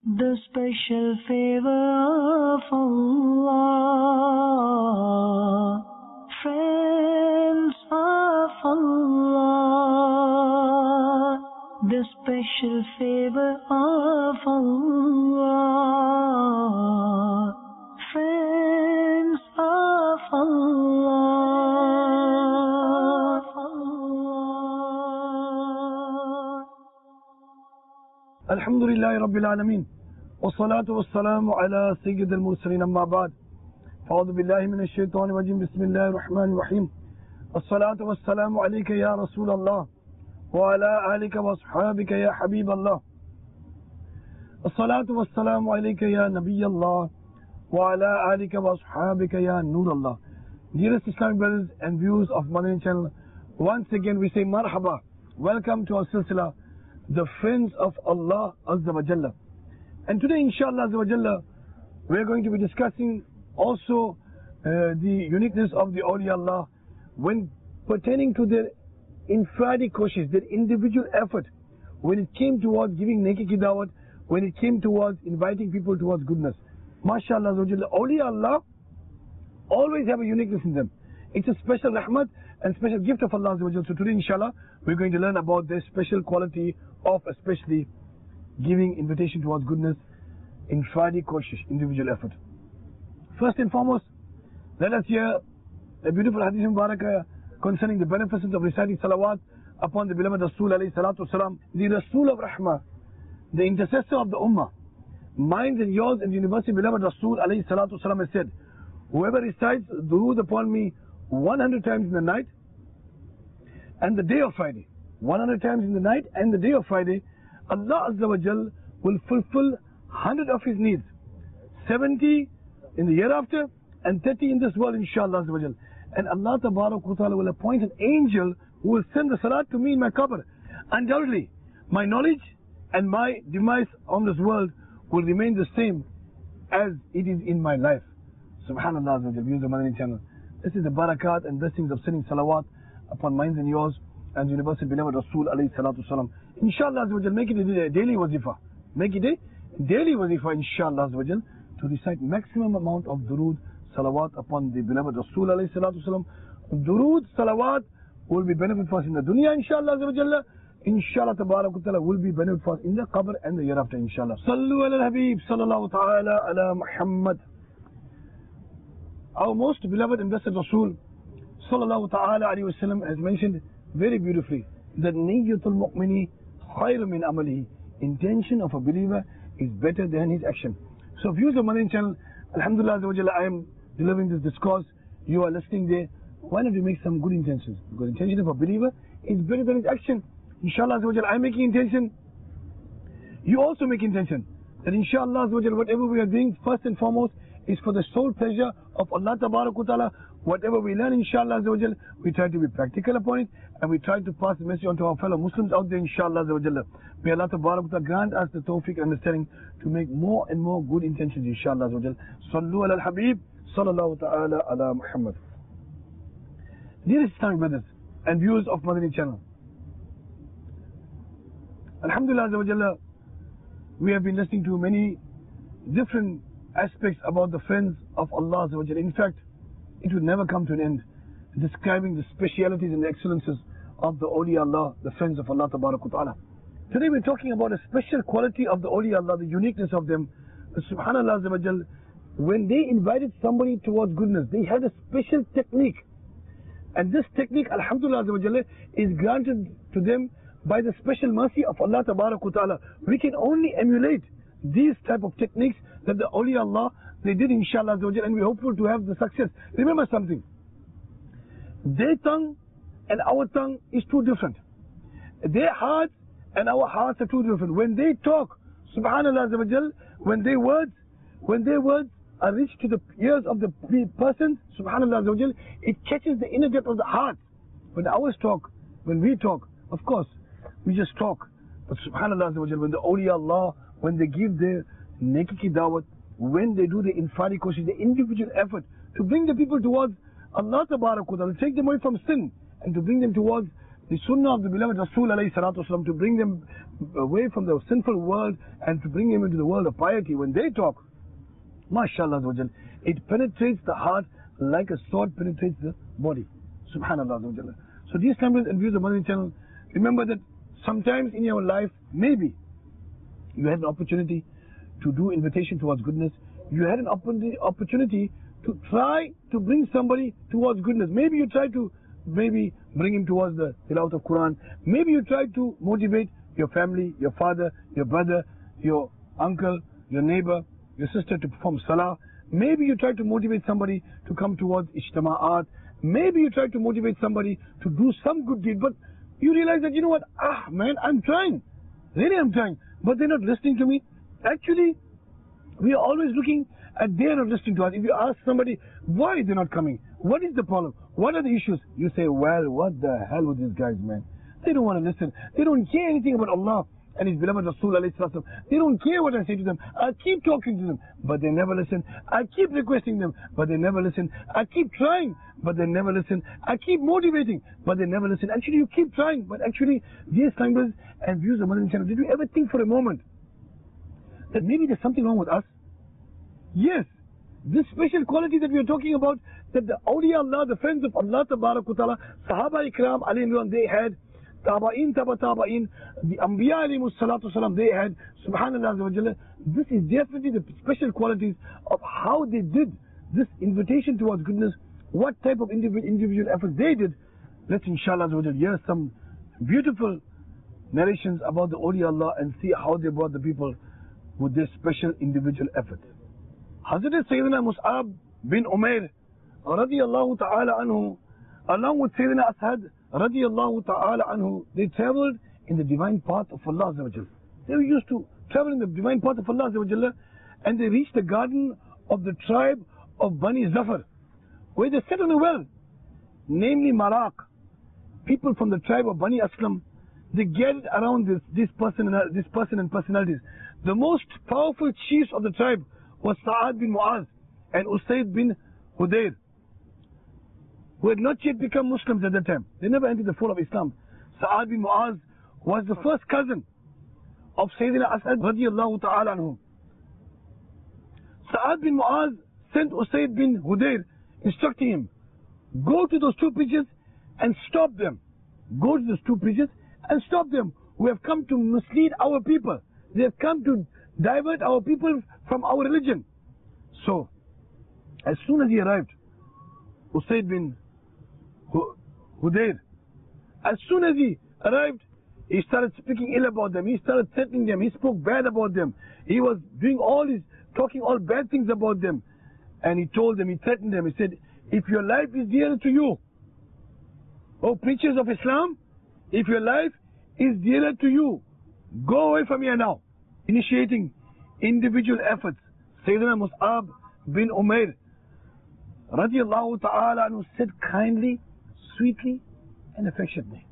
The special favor of Allah, friends of Allah, the special favor of Allah, friends of Allah. Alhamdulillahi Rabbil Alameen. والصلاة والسلام على سيد المرسلين أما بعد فأعوذ بالله من الشيطان الرجيم بسم الله الرحمن الرحيم الصلاة والسلام عليك يا رسول الله وعلى آلك وأصحابك يا حبيب الله الصلاة والسلام عليك يا نبي الله وعلى آلك وأصحابك يا نور الله. Dearest Islamic brothers and viewers of Madani channel, once again we say marhaba, welcome to our silsila, the friends of Allah Azza wa Jalla. And today, inshallah, we are going to be discussing also the uniqueness of the awliya Allah when pertaining to their infradi koshish, their individual effort, when it came towards giving neki dawat, when it came towards inviting people towards goodness. MashaAllah, awliya Allah always have a uniqueness in them. It's a special rahmat and special gift of Allah. So today, inshallah, we're going to learn about their special quality of especially giving invitation towards goodness, infradi koshish, individual effort. First and foremost, let us hear a beautiful hadith mubarakah concerning the beneficence of reciting salawat upon the beloved Rasul alayhi salatu wasalam, the Rasul of Rahmah, the intercessor of the Ummah. Mine and yours and universal beloved Rasul alayhi salatu wasalam has said, whoever recites durood upon me 100 times in the night and the day of Friday, 100 times in the night and the day of Friday, Allah Azza wa Jal will fulfill 100 of his needs, 70 in the year after and 30 in this world, inshallah Azza wa Jal. And Allah Tabarak wa Ta'ala will appoint an angel who will send the salat to me in my qabr. Undoubtedly, my knowledge and my demise on this world will remain the same as it is in my life. Subhanallah Azza wa Jal, viewers of Madani channel. This is the barakat and blessings of sending salawat upon mine and yours and universal beloved Rasul alayhi salatu wasalam. Inshallah Azza wa Jal, make it a daily wazifa. Make it a daily wazifa, inshallah Azza wa Jal, to recite maximum amount of durood, salawat upon the beloved Rasul alayhi salatu wasalam. Durood, salawat will be benefit for us in the dunya, inshallah Azza wa Jal. Inshallah Tabarak wa Ta'ala will be benefit for us in the qabr and the year after, inshallah. Sallu ala al-Habib, sallallahu ta'ala ala Muhammad. Our most beloved and blessed Rasul, sallallahu ta'ala alayhi wa sallam, has mentioned very beautifully that niyyatul mu'mini khayr min amalihi. Intention of a believer is better than his action. So viewers of Madani channel, alhamdulillah, I am delivering this discourse, you are listening there. Why not you make some good intentions? Because intention of a believer is better than his action. Inshallah, I am making intention, you also make intention that inshallah whatever we are doing first and foremost is for the sole pleasure of Allah Tabarak wa Ta'ala. Whatever we learn, inshallah, we try to be practical upon it and we try to pass the message on to our fellow Muslims out there, inshallah. May Allah Tabarak wa Ta'ala grant us the tawfiq and understanding to make more and more good intentions, inshallah. Sallu ala al-Habib, sallallahu ta'ala ala Muhammad. Dearest Islamic brothers and viewers of Madani channel, alhamdulillah, we have been listening to many different aspects about the friends of Allah. In fact, it will never come to an end describing the specialities and the excellences of the awliya Allah, the friends of Allah Tabarak wa Ta'ala. Today we're talking about a special quality of the awliya Allah, the uniqueness of them. Subhanallah, when they invited somebody towards goodness, they had a special technique. And this technique, alhamdulillah, is granted to them by the special mercy of Allah Tabarak wa Ta'ala. We can only emulate these type of techniques that the awliya Allah, they did, inshallah, and we're hopeful to have the success. Remember something, their tongue and our tongue is too different. Their hearts and our hearts are too different. When they talk, subhanallah, when their words are reached to the ears of the person, subhanallah, it catches the inner depth of the heart. When ours talk, when we talk, of course, we just talk. But subhanallah, when the awliya Allah, when they give their neki dawat, when they do the infradi koshish, the individual effort to bring the people towards Allah Tabarak wa Ta'ala, take them away from sin and to bring them towards the sunnah of the beloved Rasul alayhi salatu wasalam, to bring them away from the sinful world and to bring them into the world of piety. When they talk, mashallah, it penetrates the heart like a sword penetrates the body. Subhanallah. So dear Islamic and viewers of Madani channel, remember that sometimes in your life, maybe you had an opportunity to do invitation towards goodness. You had an opportunity to try to bring somebody towards goodness. Maybe you tried to bring him towards the tilawat of Quran. Maybe you tried to motivate your family, your father, your brother, your uncle, your neighbor, your sister to perform salah. Maybe you tried to motivate somebody to come towards ijtima'at. Maybe you tried to motivate somebody to do some good deed, but you realize that, you know what, man, I'm trying. Really, I'm trying. But they're not listening to me. Actually, we are always looking at they're not listening to us. If you ask somebody, why they're not coming? What is the problem? What are the issues? You say, well, what the hell with these guys, man? They don't want to listen. They don't care anything about Allah and His beloved Rasul alayhi salatu. They don't care what I say to them. I keep talking to them, but they never listen. I keep requesting them, but they never listen. I keep trying, but they never listen. I keep motivating, but they never listen. Actually, you keep trying, but actually, dear Islamers and viewers of Madani channel, did you ever think for a moment that maybe there's something wrong with us? Yes, this special quality that we are talking about, that the awliya Allah, the friends of Allah Tabarak wa Ta'ala, Sahaba Ikram alayhim, they had, Taba'in, Taba'in, the Anbiya alayhimus salatu salam, they had, subhanallah, this is definitely the special qualities of how they did this invitation towards goodness, what type of individual efforts they did. Let's inshallah hear some beautiful narrations about the awliya Allah and see how they brought the people with their special individual effort. Hazrat Sayyidina Mus'ab bin Umair radiyallahu ta'ala anhu, along with Sayyidina Asad radiyallahu ta'ala anhu, they traveled in the divine path of Allah Azza wa Jal. They were used to travel in the divine path of Allah Azza wa Jal, and they reached the garden of the tribe of Bani Zafar, where they sat on a well, namely Maraq. People from the tribe of Bani Aslam, they gathered around this person and personalities. The most powerful chiefs of the tribe was Sa'ad bin Mu'az and Usayd bin Hudayr, who had not yet become Muslims at that time. They never entered the fold of Islam. Sa'ad bin Mu'az was the first cousin of Sayyidina Asad radiyallahu ta'ala anhu. Sa'ad bin Mu'az sent Usayd bin Hudayr, instructing him, go to those two preachers and stop them. Go to those two preachers and stop them, who have come to mislead our people. They have come to divert our people from our religion. So, as soon as he arrived, Usayd bin Hudayr, as soon as he arrived, he started speaking ill about them. He started threatening them. He spoke bad about them. He was doing talking all bad things about them. And he told them, he threatened them. He said, if your life is dear to you, oh preachers of Islam, if your life is dearer to you, go away from here now. Initiating individual efforts. Sayyidina Mus'ab bin Umair radiyallahu ta'ala anhu said kindly, sweetly and affectionately.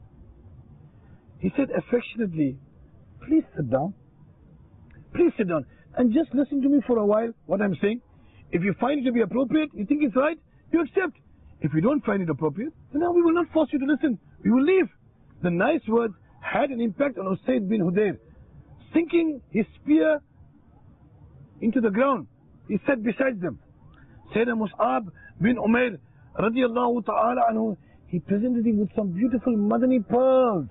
He said affectionately, please sit down. Please sit down and just listen to me for a while, what I'm saying. If you find it to be appropriate, you think it's right, you accept. If you don't find it appropriate, then we will not force you to listen. We will leave. The nice words had an impact on Usayd bin Hudayr. Sinking his spear into the ground, he sat beside them. Sayyidina Mus'ab bin Umair radiyallahu ta'ala anhu, he presented him with some beautiful Madani pearls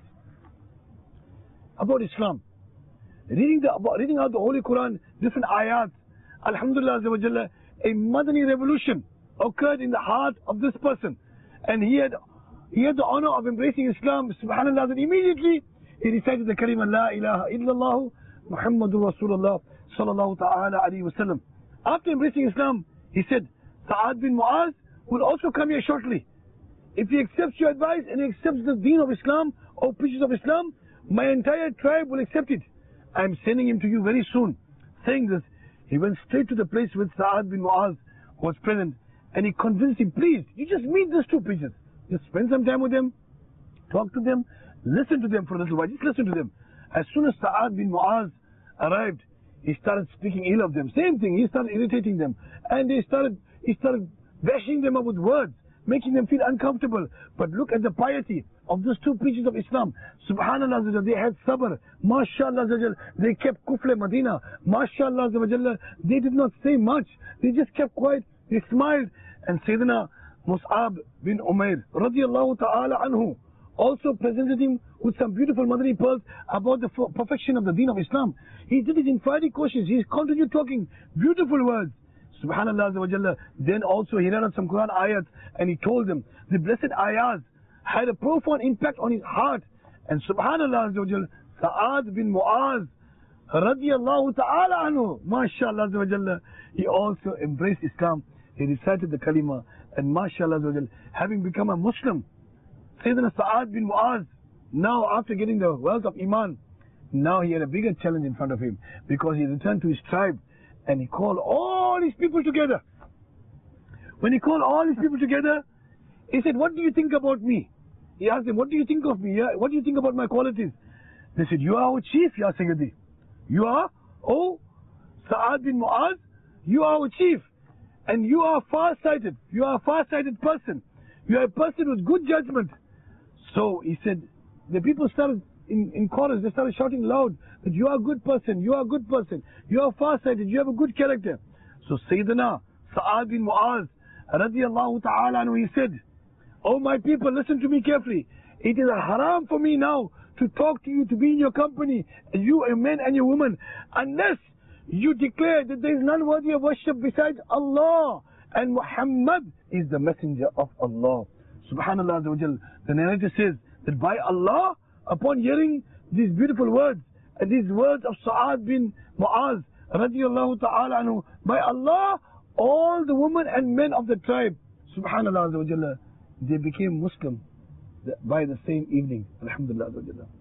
about Islam. Reading out the Holy Quran, different ayats. Alhamdulillah Azza wa Jalla, a Madani revolution occurred in the heart of this person. And he had the honor of embracing Islam, subhanallah, and immediately he recited the kalima La ilaha illallah Muhammadur Rasulullah sallallahu ta'ala alayhi wa sallam. After embracing Islam, he said, Sa'ad bin Mu'az will also come here shortly. If he accepts your advice and he accepts the deen of Islam or preachers of Islam, my entire tribe will accept it. I am sending him to you very soon. Saying this, he went straight to the place where Sa'ad bin Mu'az was present, and he convinced him, please, you just meet these two preachers. Just spend some time with them, talk to them, listen to them for a little while, just listen to them. As soon as Sa'ad bin Mu'az arrived, he started speaking ill of them. Same thing, he started irritating them. And he started bashing them up with words. making them feel uncomfortable. But look at the piety of those two preachers of Islam. Subhanallah, they had sabr. MashaAllah, they kept kufle Madina. MashaAllah, they did not say much. They just kept quiet. They smiled. And Sayyidina Mus'ab bin Umair, radiyallahu ta'ala anhu, also presented him with some beautiful Madani pearls about the perfection of the deen of Islam. He did it in Friday questions. He continued talking beautiful words. Subhanallah. Then also he read out some Quran ayats and he told them the blessed ayahs had a profound impact on his heart. And Subhanallah, Sa'ad bin Mu'az, radiyallahu ta'ala anhu, MashaAllah, he also embraced Islam. He recited the kalima, and MashaAllah, having become a Muslim, Sayyidina Sa'ad bin Mu'az, now after getting the wealth of Iman, now he had a bigger challenge in front of him, because he returned to his tribe and he called all his people together. When he called all his people together, he said, "What do you think about me?" He asked them, "What do you think of me? What do you think about my qualities?" They said, "You are our chief, Ya Sayyidi. You are, oh, Sa'ad bin Mu'az, you are our chief. And you are far-sighted. You are a far-sighted person. You are a person with good judgment." So he said, the people started in chorus, they started shouting loud that you are a good person, you are a good person, you are far-sighted, you have a good character. So Sayyidina Sa'ad bin Mu'az, radiyallahu ta'ala anhu, he said, "Oh my people, listen to me carefully. It is a haram for me now to talk to you, to be in your company, you men and your women, unless you declare that there is none worthy of worship besides Allah, and Muhammad is the messenger of Allah." Subhanallah. The narrator says that by Allah, upon hearing these beautiful words, and these words of Sa'ad bin Mu'az, radiyallahu ta'ala anhu, by Allah, all the women and men of the tribe, Subhanallah, they became Muslim by the same evening. Alhamdulillah.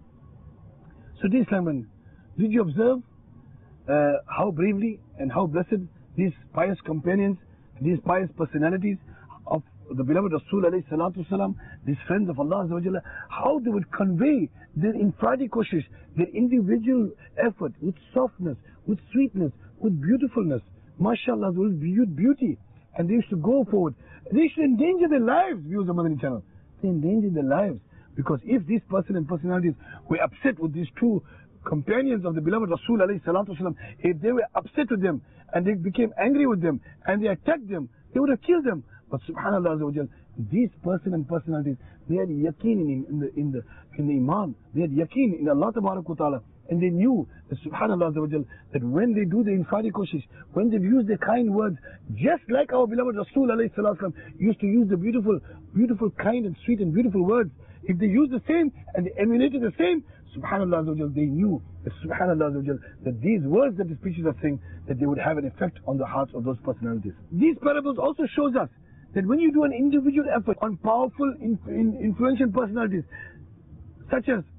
So dear Islam, did you observe how bravely and how blessed these pious companions, these pious personalities of the beloved Rasul alayhi salatu wasalam, these friends of Allah, how they would convey their infradi koshish, their individual effort with softness, with sweetness, with beautifulness, mashallah, with beauty, and they used to go forward. They used to endanger their lives, viewers of Madani channel. They endangered their lives, because if these person and personalities were upset with these two companions of the beloved Rasul alayhi salatu wasalam, if they were upset with them and they became angry with them and they attacked them, they would have killed them. But Subhanallah, these person and personalities, they had yaqeen in the Iman, they had yaqeen in Allah Ta'ala, and they knew that Subhanallah, that when they do the infari koshish, when they use the kind words, just like our beloved Rasul alayhi salatu wasalam used to use the beautiful, kind and sweet and beautiful words, if they use the same and they emulated the same, Subhanallah, they knew that Subhanallah, that these words that the preachers are saying, that they would have an effect on the hearts of those personalities. These parables also shows us that when you do an individual effort on powerful, influential personalities, such as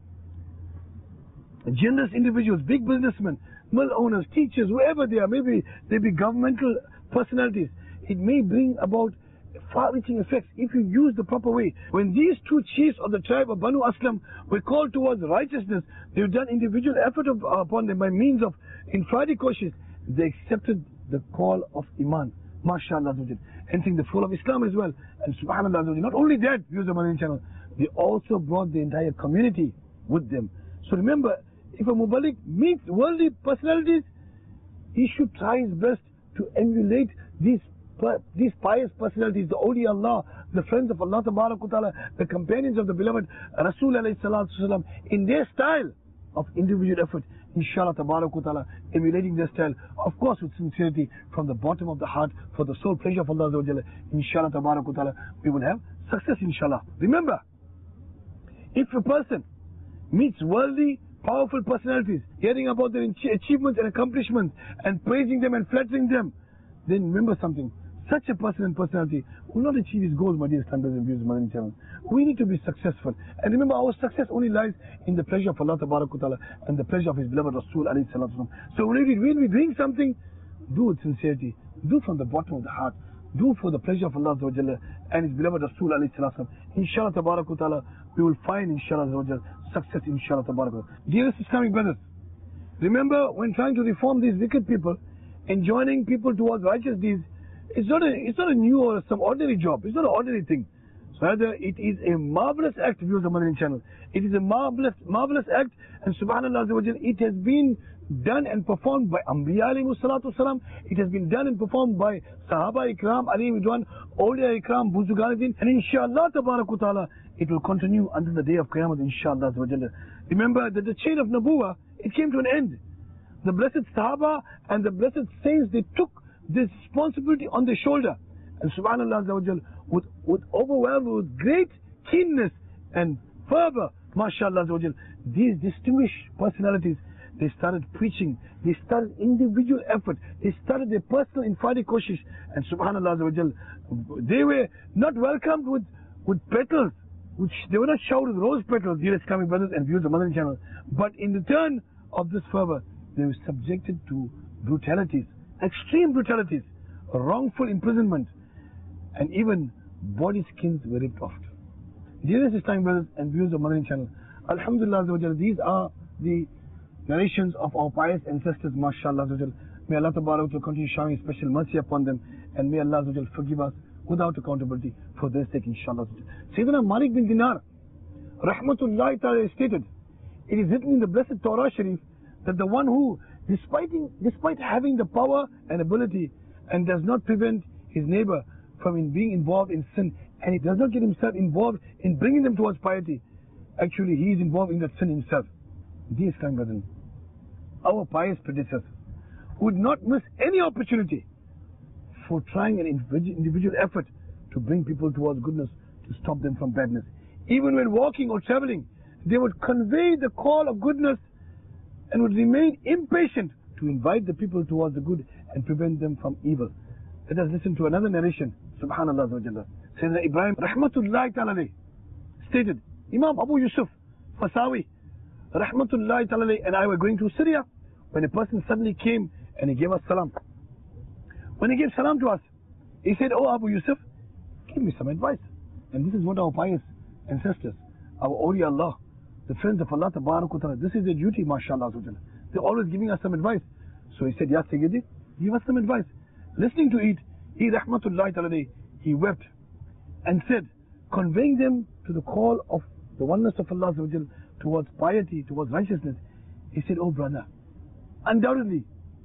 generous individuals, big businessmen, mill owners, teachers, whoever they are, maybe they be governmental personalities, it may bring about far-reaching effects if you use the proper way. When these two chiefs of the tribe of Banu Aslam were called towards righteousness, they've done individual effort upon them by means of infradi koshish. They accepted the call of Iman, mashallah, entering the fold of Islam as well. And Subhanallah, not only that, viewers of Madani channel, they also brought the entire community with them. So remember, if a Mubalik meets worldly personalities, he should try his best to emulate these pious personalities, the awliya Allah, the friends of Allah Ta'ala, the companions of the beloved Rasul alayhi salatu wasalam, in their style of individual effort, inshallah ta'ala, emulating their style, of course with sincerity, from the bottom of the heart, for the sole pleasure of Allah, inshallah ta'ala, we will have success, inshallah. Remember, if a person meets worldly, powerful personalities, hearing about their achievements and accomplishments, and praising them and flattering them, then remember something. Such a person and personality will not achieve his goals, my dear standards and views of Madani channel. We need to be successful. And remember, our success only lies in the pleasure of Allah Ta'ala and the pleasure of His beloved Rasul alayhi salatu. So when we're doing something, do with sincerity. Do from the bottom of the heart. Do for the pleasure of Allah and His beloved Rasul alayhi salatu. Inshallah Ta'ala, we will find inshallah success, inshallah Ta'ala. Dearest Islamic brothers, remember, when trying to reform these wicked people and joining people towards righteous deeds, It's not a new or some ordinary job. It's not an ordinary thing. So rather, it is a marvelous act, viewers of Madani channel. It is a marvelous act, and subhanallah, it has been done and performed by Anbiya alayhi salatu wasalam. It has been done and performed by Sahaba Ikram, alayhi ridwan, Awliya Ikram, Buzuganidin, and inshallah ta'ala, it will continue until the day of Qiyamah, inshallah. Remember that the chain of Nabuwa, it came to an end. The blessed Sahaba and the blessed saints, they took this responsibility on their shoulder. And subhanallah, with overwhelmed with great keenness and fervor, mashallah, these distinguished personalities, they started preaching, they started individual effort, they started their personal infadi koshish, and subhanallah, they were not welcomed with petals, which they were not showered with rose petals, dear Islamic brothers and viewers of Madani channel, but in return of this fervor, they were subjected to brutalities, extreme brutalities, wrongful imprisonment, and even body skins were ripped off. Dearest Islamic brothers and viewers of Madani channel, alhamdulillah, these are the narrations of our pious ancestors, mashallah. May Allah continue showering special mercy upon them, and may Allah forgive us without accountability for their sake, inshallah. Sayyidina Malik bin Dinar, rahmatullahi ta'ala, stated, it is written in the blessed Torah Sharif that the one who, despite having the power and ability, and does not prevent his neighbor from being involved in sin, and he does not get himself involved in bringing them towards piety, actually he is involved in that sin himself. Dear Islamic brothers, our pious predecessors would not miss any opportunity for trying an individual effort to bring people towards goodness, to stop them from badness. Even when walking or traveling, they would convey the call of goodness and would remain impatient to invite the people towards the good and prevent them from evil. Let us listen to another narration. Subhanallah. Sayyidina Ibrahim rahmatullahi ta'ala stated, Imam Abu Yusuf Fasawi rahmatullahi ta'ala and I were going to Syria when a person suddenly came and he gave us salam. When he gave salam to us, he said, "Oh Abu Yusuf, give me some advice." And this is what our pious ancestors, our awliya Allah, the friends of Allah Ta'ala, this is their duty, mashallah. They're always giving us some advice. So he said, "Ya Sayyidi, give us some advice." Listening to it, he rahmatullahi ta'ala, he wept and said, conveying them to the call of the oneness of Allah towards piety, towards righteousness, he said, "Oh brother, undoubtedly,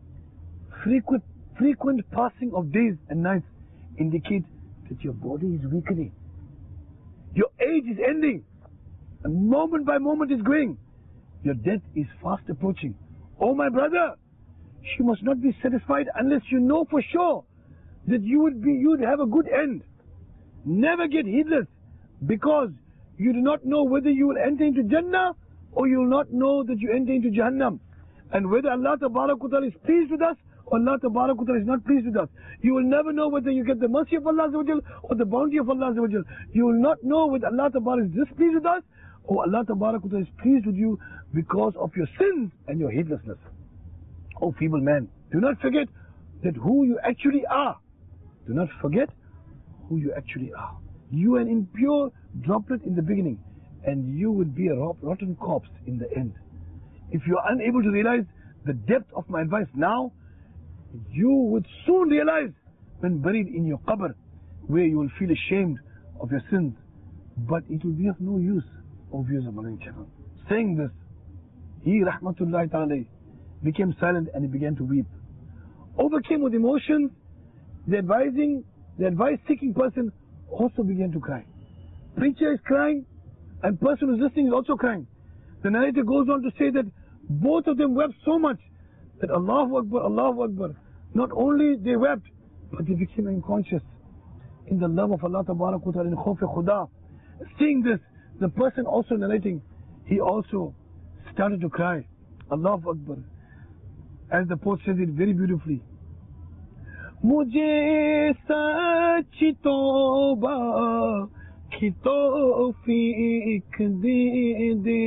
frequent passing of days and nights indicate that your body is weakening. Your age is ending, and moment by moment is going. Your death is fast approaching. Oh my brother, you must not be satisfied unless you know for sure that you would have a good end. Never get heedless, because you do not know whether you will enter into Jannah or you will not know that you enter into Jahannam. And whether Allah Ta'ala is pleased with us or Allah Ta'ala is not pleased with us. You will never know whether you get the mercy of Allah or the bounty of Allah. You will not know whether Allah Ta'ala is displeased with us or Allah Ta'ala is pleased with you because of your sins and your heedlessness. Oh feeble man, do not forget that who you actually are. Do not forget who you actually are. You are an impure droplet in the beginning, and you will be a rotten corpse in the end. If you are unable to realize the depth of my advice now, you would soon realize when buried in your qabr, where you will feel ashamed of your sins, but it will be of no use, O viewers of Madani channel. Saying this, he rahmatullahi ta'ala became silent and he began to weep. Overcame with emotions, the advice-seeking person also began to cry. Preacher is crying, and person who is listening is also crying. The narrator goes on to say that both of them wept so much that Allahu Akbar, Allahu Akbar. Not only they wept, but they became unconscious in the love of Allah Ta'ala, in khawf khuda. Seeing this, the person also narrating, he also started to cry. Allahu Akbar. As the poet says it very beautifully. मुझे सच्ची तौबा की तौफीक दे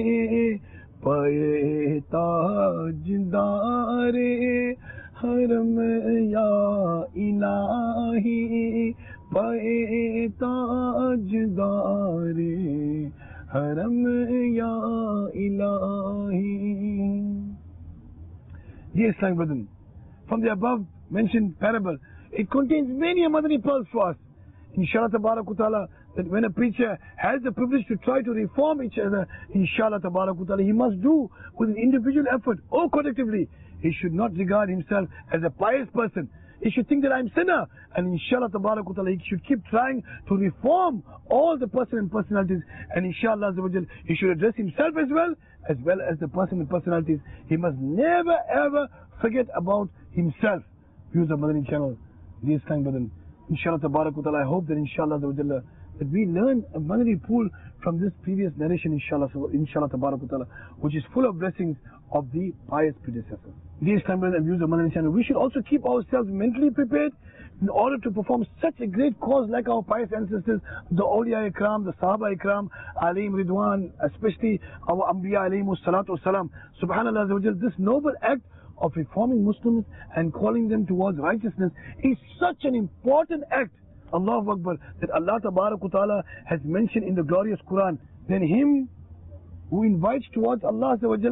पाए ताजदारे हरम या इलाही पाए ताजदारे हरम या इलाही. Dear Islamic brethren, from the above mentioned parable, It contains many Madani pearls for us. Inshallah ta'ala, that when a preacher has the privilege to try to reform each other, inshallah ta'ala, he must do with an individual effort or collectively. He should not regard himself as a pious person. He should think that I'm sinner, and inshallah ta'ala, he should keep trying to reform all the person and personalities, and inshallah he should address himself as well as the person and personalities. He must never ever forget about himself. Views of Madani channel, these kind brethren. Inshallah ta'ala, I hope that inshallah that we learn a Madani pool from this previous narration, inshallah ta'ala, which is full of blessings of the pious predecessors. These kind and views of Madani channel, we should also keep ourselves mentally prepared in order to perform such a great cause like our pious ancestors, the awliya ikram, the sahaba ikram, alayhim ridwan, especially our anbiya alayhimus salatu wasalam. Subhanallah, this noble act of reforming Muslims and calling them towards righteousness is such an important act, Allahu Akbar, that Allah Ta'ala has mentioned in the glorious Quran. Then him who invites towards Allah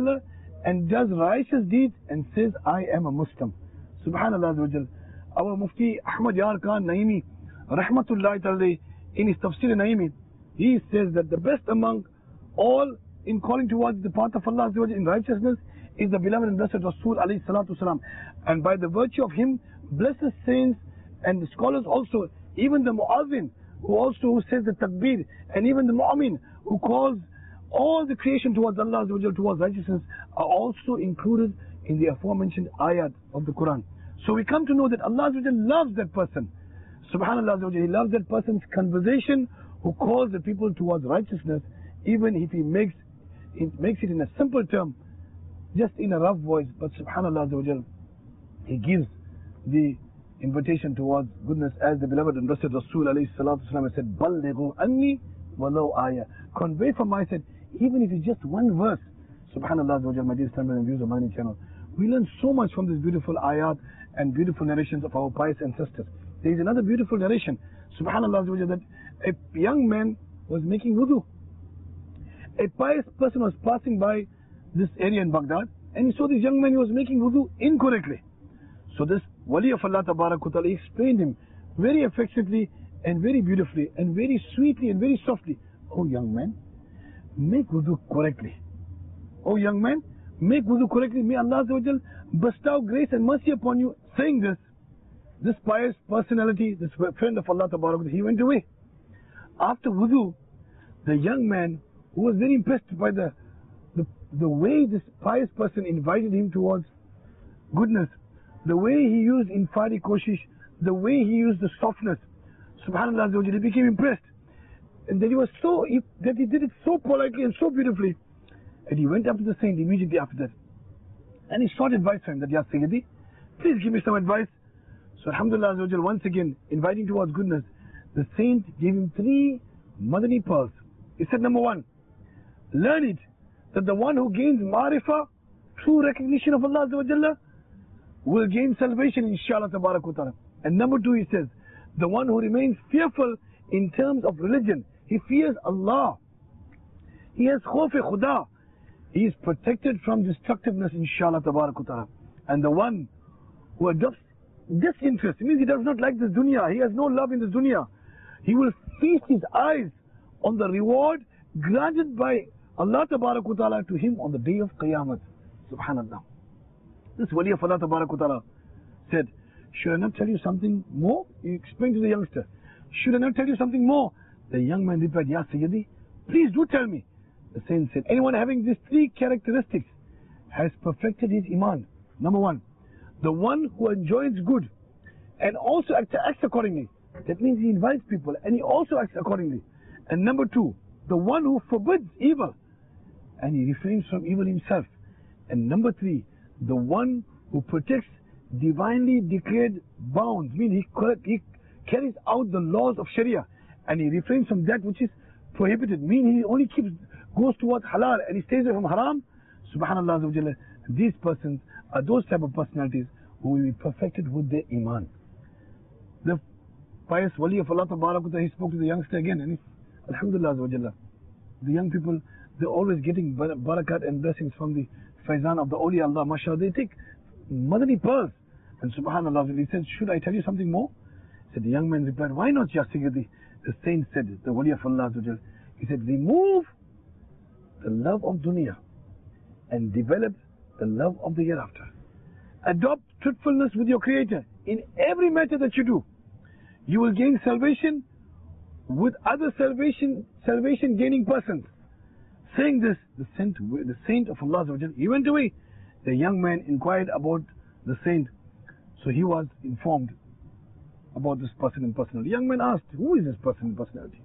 and does righteous deeds and says, I am a Muslim. Subhanallah. Our Mufti Ahmad Yar Khan Naimi, Rahmatullahi Ta'ala, in his Tafsir Naimi, he says that the best among all in calling towards the path of Allah in righteousness is the beloved and blessed Rasul alayhi salatu wasalam. And by the virtue of him, blessed saints and the scholars also, even the Mu'adhin who says the Takbir, and even the Mu'min who calls all the creation towards Allah towards righteousness, are also included in the aforementioned ayat of the Quran. So we come to know that Allah loves that person. Subhanallah, He loves that person's conversation who calls the people towards righteousness, even if he makes it in a simple term, just in a rough voice. But subhanallah, he gives the invitation towards goodness, as the beloved and blessed Rasul alayhi salatu wasalam said, Ballighu anni walau ayah. Convey from my side, even if it's just one verse. Subhanallah, my dear Islam and viewers of Madani channel, we learn so much from this beautiful ayat and beautiful narrations of our pious ancestors. There is another beautiful narration, subhanallah, that a young man was making wudu. A pious person was passing by this area in Baghdad, and he saw this young man who was making wudu incorrectly. So this Wali of Allah Ta'ala explained him very affectionately and very beautifully and very sweetly and very softly. Oh young man, make wudu correctly. Oh young man, make wudu correctly. May Allah bestow grace and mercy upon you. Saying this pious personality, this friend of Allah Ta'ala, he went away. After wudu, the young man, who was very impressed by the way this pious person invited him towards goodness, the way he used infari koshish, the way he used the softness, subhanallah, he became impressed. And that he did it so politely and so beautifully. And he went up to the saint immediately after that. And he sought advice from him that, Ya Sayyidi, please give me some advice. So alhamdulillah, once again, inviting towards goodness, the saint gave him 3 Madani pearls. He said, number 1, learn it, that the one who gains marifah, true recognition of Allah will gain salvation, inshallah ta'ala. And number 2, he says, the one who remains fearful in terms of religion, he fears Allah, he has khawf khuda, he is protected from destructiveness, inshallah ta'ala. And the one who adopts disinterest, it means he does not like this dunya, he has no love in this dunya, he will feast his eyes on the reward granted by Allah Ta'ala to him on the day of Qiyamah. Subhanallah. This Wali of Allah Ta'ala said, should I not tell you something more? He explained to the youngster, should I not tell you something more? The young man replied, Ya Sayyidi, please do tell me. The saint said, anyone having these 3 characteristics has perfected his iman. Number 1, the one who enjoys good and also acts accordingly. That means he invites people and he also acts accordingly. And number 2, the one who forbids evil and he refrains from evil himself. And number 3, the one who protects divinely declared bounds, meaning he carries out the laws of Sharia and he refrains from that which is prohibited, meaning he only goes towards halal and he stays away from haram. Subhanallah, these persons are those type of personalities who will be perfected with their iman. The pious Wali of Allah Ta'ala, he spoke to the youngster again, and alhamdulillah, the young people, they're always getting barakat and blessings from the faizan of the awliya Allah, mashallah. They take Madani pearls, And subhanallah, he said, should I tell you something more? Said the young man replied, why not, Ya Sayyidi? The saint said, the wali of Allah, he said, remove the love of dunya and develop the love of the hereafter. Adopt truthfulness with your Creator in every matter that you do. You will gain salvation with other salvation gaining persons. Saying this, the saint of Allah, he went away. The young man inquired about the saint. So he was informed about this person and personality. The young man asked, who is this person and personality?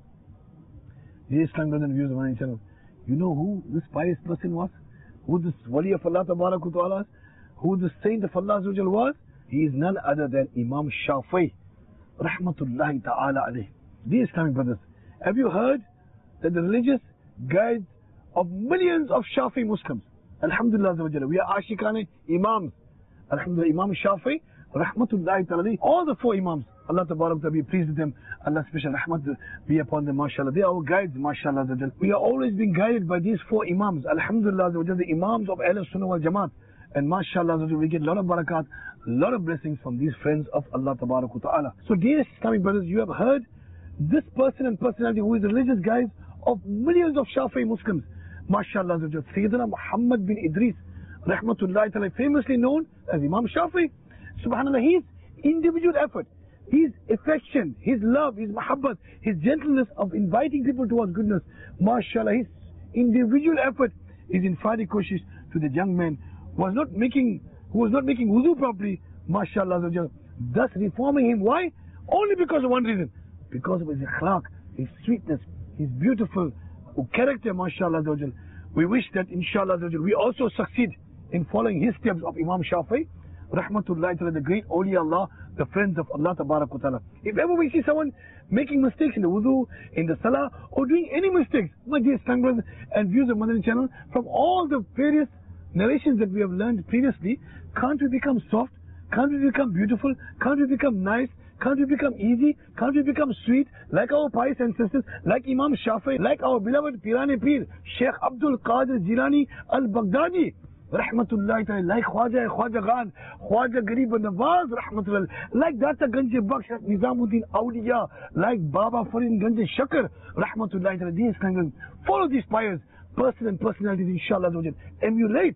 Dear Islam brothers and viewers of my channel, you know who this pious person was? Who this wali of Allah Ta'ala, who the saint of Allah was? He is none other than Imam Shafi'i, Rahmatullahi Ta'ala alayhi. Dear Islamic brothers, have you heard that the religious guides of millions of Shafi'i Muslims, Alhamdulillah, we are Ashikane Imams, Alhamdulillah, Imam Shafi'i, Rahmatullahi Ta'ala, all the four Imams, Allah Ta'ala be pleased with them, Allah's special rahmat be upon them, mashallah. They are our guides, mashallah. We are always being guided by these four Imams, Alhamdulillah, the Imams of Ahl Sunnah wal Jamaat. And mashallah, we get a lot of barakat, a lot of blessings from these friends of Allah Ta'ala. So dear Islamic brothers, you have heard this person and personality who is the religious guide of millions of Shafi'i Muslims. Mashallah, Sayyidina Muhammad bin Idris, Rahmatullahi Ta'ala, famously known as Imam Shafi'i. Subhanallah, his individual effort, his affection, his love, his mahabbat, his gentleness of inviting people towards goodness, mashallah, his individual effort is in Fadi Koshish to the young man who was not making wudu properly, mashallah, thus reforming him. Why? Only because of one reason. Because of his akhlaq, his sweetness, his beautiful character, mashallah. We wish that inshallah we also succeed in following his steps of Imam Shafi'i, Rahmatullahi Ta'ala, the great awliya Allah, the friends of Allah Ta'ala. If ever we see someone making mistakes in the wudu, in the salah, or doing any mistakes, my dear Islamic brothers and viewers of Madani channel, from all the various narrations that we have learned previously, can't we become soft? Can't we become beautiful? Can't we become nice? Can't we become easy? Can't we become sweet? Like our pious ancestors, like Imam Shafi'i, like our beloved Pirane Pir, Sheikh Abdul Qadir Jilani al-Baghdadi, Rahmatullahi Ta'ala, like Khwaja Khan, Khwaja Garib Nawaz, Rahmatullahi, like Data Ganj Baksh Nizamuddin Awliya, like Baba Farid Ganj Shakar, Rahmatullahi Ta'ala. These kind of, follow these pious person and personalities, inshallah, emulate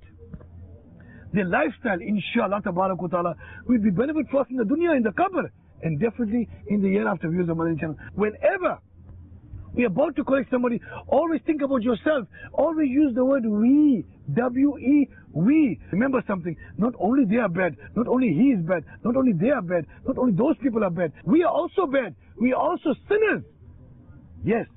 their lifestyle, inshallah, ta'ala, will be benefit for us in the dunya, in the qabr, and definitely in the hereafter, viewers of Madani channel. Whenever we are about to correct somebody, always think about yourself. Always use the word we, W-E, we. Remember something, not only they are bad, not only he is bad, not only they are bad, not only those people are bad, we are also bad. We are also sinners. Yes.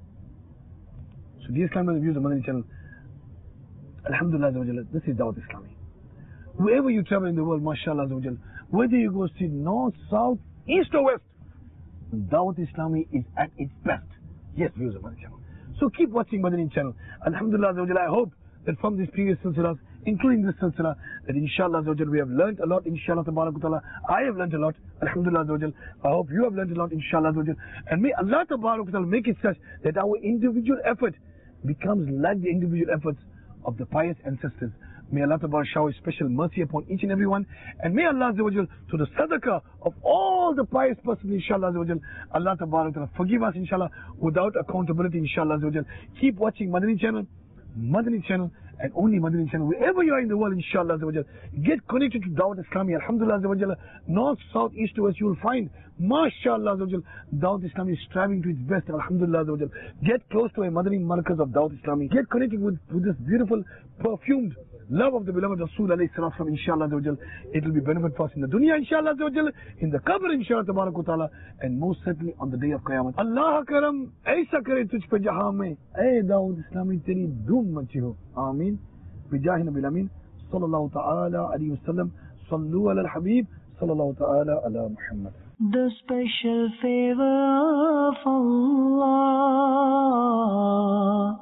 So dear Islam and the views of Madani channel, Alhamdulillah, this is Dawat Islami. Wherever you travel in the world, mashallah, whether you go see north, south, east or west, Dawat Islami is at its best. Yes, viewers of Madani channel. So keep watching Madani channel. Alhamdulillah, I hope that from these previous silsilas, including this silsila, that inshallah we have learnt a lot, inshallah ta'ala. I have learnt a lot, alhamdulillah. I hope you have learnt a lot, inshallah. And may Allah ta'ala make it such that our individual effort becomes like the individual efforts of the pious ancestors. May Allah Ta'ala shower special mercy upon each and every one. And may Allah to the sadaqah of all the pious persons, inshallah, Allah Ta'ala forgive us, inshallah, without accountability, inshallah. Keep watching Madani channel, and only Madani channel. Wherever you are in the world, inshallah, get connected to Dawat Islami, alhamdulillah, north, south, east to west, you will find, mashallah, Dawat Islami is striving to its best, alhamdulillah. Get close to a Madani Markaz of Dawat Islami. Get connected with this beautiful, perfumed love of the beloved Rasul alayhi salatu, inshallah. It will be benefit for us in the dunya, inshallah, in the qabr, inshallah, ta'ala, and most certainly on the day of Qiyamah. Allah karam aisa kare tujh pe jahan mein, ay Dawat Islami teri doom machi ho. Ameen. Bijahi Nabil Amin. Sallallahu ta'ala alayhi wa sallam. Sallu ala al-Habib. Sallallahu ta'ala ala Muhammad. The special favor of Allah